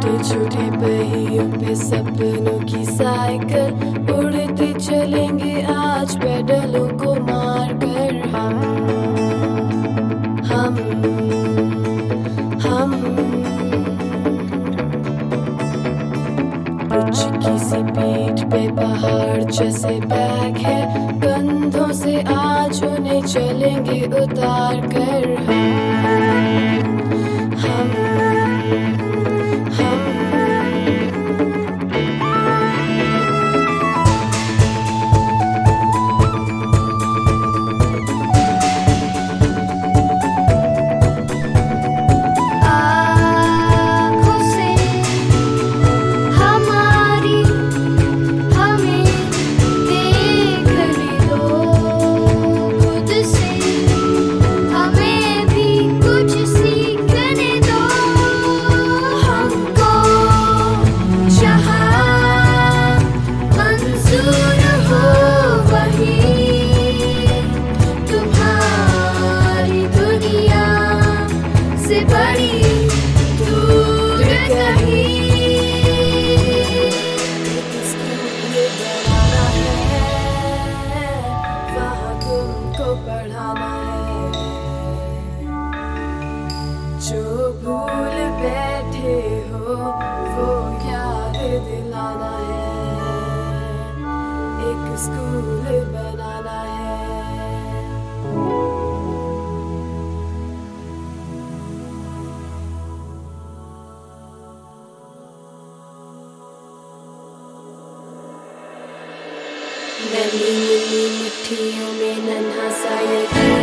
छोटे छोटे पहियों पे सपनों की साइकिल उड़ते चलेंगे आज पेडलों को मारकर हम पुचकी सी पीठ पे पहाड़ जैसे बैग है कंधों से आज उन्हें चलेंगे उतार कर हम पढ़ाना है जो भूल बैठे हो वो याद दिलाना है एक स्कूल बनाना है। नन्ही मुन्नी मुट्ठियों में नन्हा सा ये